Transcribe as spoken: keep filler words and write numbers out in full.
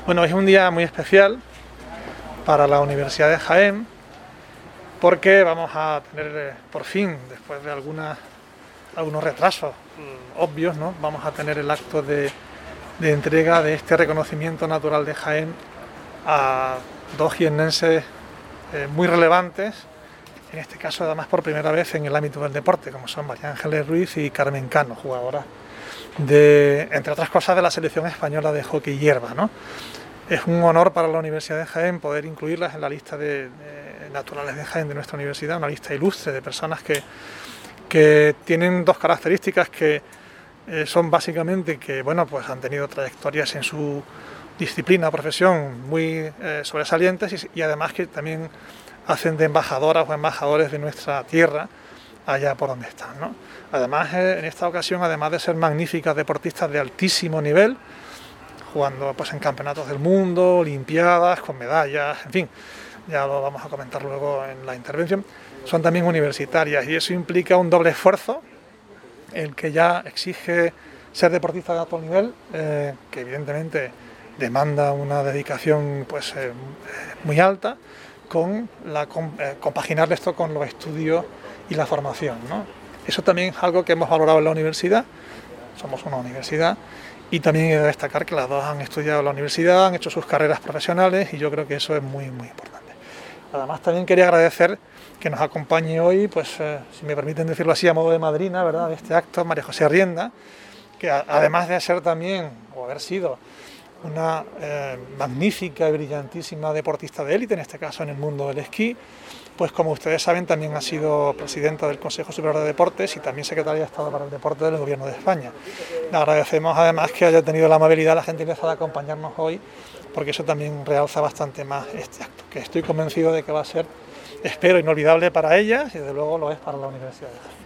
Bueno, es un día muy especial para la Universidad de Jaén porque vamos a tener eh, por fin, después de algunas, algunos retrasos mm, obvios, ¿no? Vamos a tener el acto de, de entrega de este reconocimiento natural de Jaén a dos jiennenses eh, muy relevantes, en este caso además por primera vez en el ámbito del deporte, como son María Ángeles Ruiz y Carmen Cano, jugadoras de, entre otras cosas, de la selección española de hockey hierba, ¿no? Es un honor para la Universidad de Jaén poder incluirlas en la lista de, de naturales de Jaén de nuestra universidad, una lista ilustre de personas que, que tienen dos características que eh, son básicamente que, bueno, pues han tenido trayectorias en su disciplina o profesión muy eh, sobresalientes y, y además que también hacen de embajadoras o embajadores de nuestra tierra allá por donde están, ¿no? Además, eh, en esta ocasión, además de ser magníficas deportistas de altísimo nivel, jugando pues en campeonatos del mundo, olimpiadas, con medallas, en fin, ya lo vamos a comentar luego en la intervención, son también universitarias y eso implica un doble esfuerzo, el que ya exige ser deportista de alto nivel, eh, que evidentemente demanda una dedicación pues eh, muy alta, con la eh, compaginar esto con los estudios y la formación, ¿no? Eso también es algo que hemos valorado en la universidad, somos una universidad, y también he de destacar que las dos han estudiado en la universidad, han hecho sus carreras profesionales y yo creo que eso es muy muy importante. Además también quería agradecer que nos acompañe hoy, pues eh, si me permiten decirlo así, a modo de madrina, ¿verdad?, de este acto, María José Arrienda, que a, además de ser también, o haber sido, una eh, magnífica y brillantísima deportista de élite, en este caso en el mundo del esquí, pues como ustedes saben también ha sido presidenta del Consejo Superior de Deportes y también secretaria de Estado para el Deporte del Gobierno de España. Le agradecemos además que haya tenido la amabilidad, la gentileza de acompañarnos hoy, porque eso también realza bastante más este acto, que estoy convencido de que va a ser, espero, inolvidable para ellas y desde luego lo es para la Universidad de Jaén.